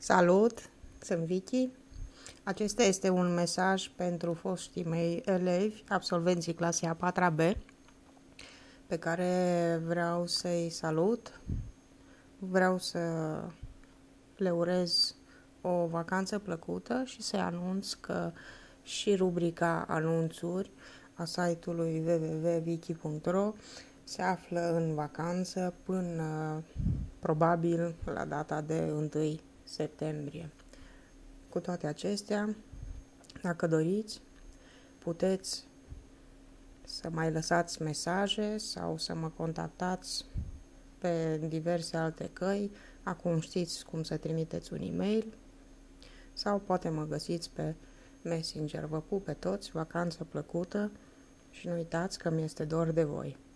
Salut, sunt Vicky. Acesta este un mesaj pentru foștii mei elevi, absolvenții clasei a 4-a B, pe care vreau să-i salut. Vreau să le urez o vacanță plăcută și să-i anunț că și rubrica anunțuri a site-ului www.vicky.ro se află în vacanță până probabil la data de 1 septembrie. Cu toate acestea, dacă doriți, puteți să mai lăsați mesaje sau să mă contactați pe diverse alte căi. Acum știți cum să trimiteți un e-mail sau poate mă găsiți pe Messenger. Vă pup pe toți, vacanță plăcută și nu uitați că mi este dor de voi.